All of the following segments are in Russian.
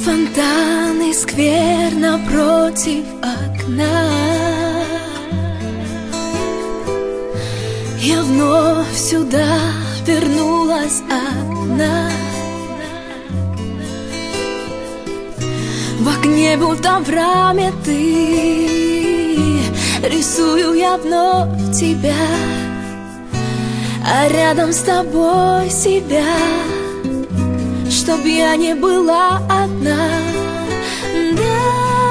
Фонтан и сквер напротив окна. Я вновь сюда вернулась одна. В окне будто в раме ты, рисую я вновь тебя, а рядом с тобой себя, чтоб я не была одна. Да.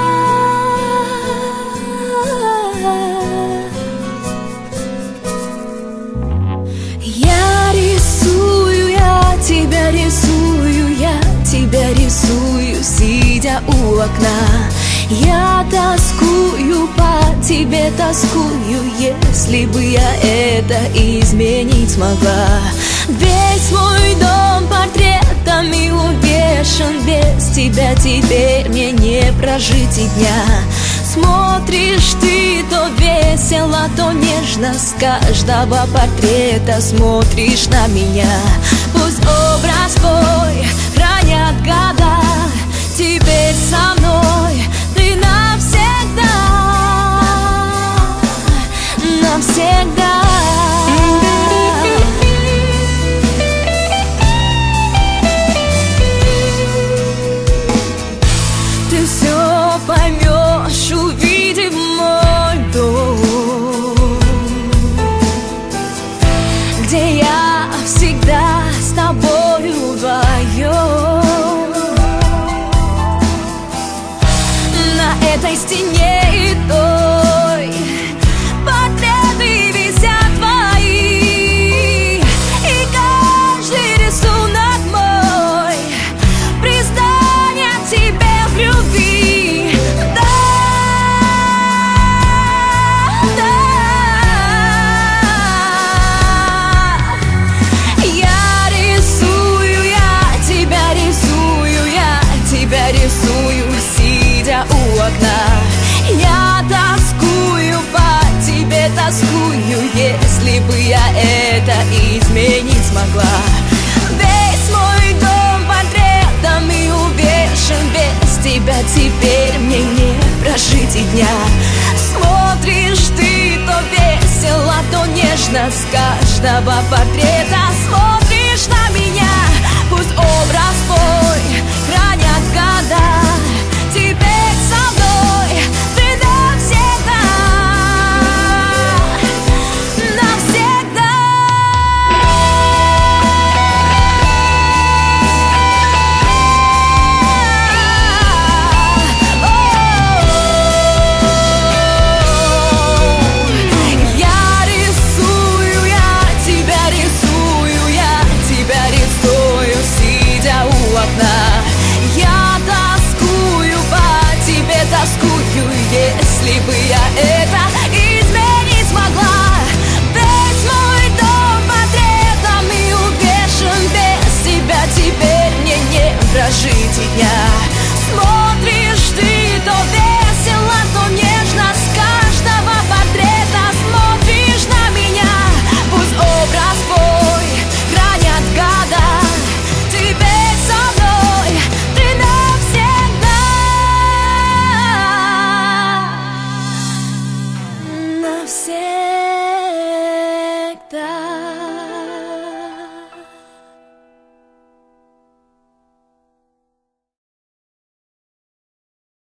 Я рисую, я тебя рисую, я тебя рисую, сидя у окна. Я тоскую по тебе, тоскую, если бы я это изменить смогла. Весь мой дом портретами увешан, без тебя теперь мне не прожить и дня. Смотришь ты то весело, то нежно, с каждого портрета смотришь на меня. Пусть образ твой хранят года, теперь со мной ты навсегда, навсегда. Ты все поймешь, увидев мой дом, где я всегда с тобою вдвоем. На этой стене и той портреты висят твои, и каждый рисунок мой признание тебе в любви. Да, да. Я рисую, я тебя рисую, я тебя рисую, сидя у окна. Я тоскую по тебе, тоскую, если бы я это изменить смогла. Весь мой дом портретами увешан, без тебя теперь мне не прожить и дня. Смотришь ты то весело, то нежно, с каждого портрета смотришь на меня. Пусть образ твой хранят года, теперь со мной ты навсегда, навсегда. Я рисую, я тебя рисую, я тебя рисую, сидя у окна. Я тоскую по тебе, тоскую, если бы я это изменить смогла. Весь мой дом портретами увешан, без тебя теперь мне не прожить и дня.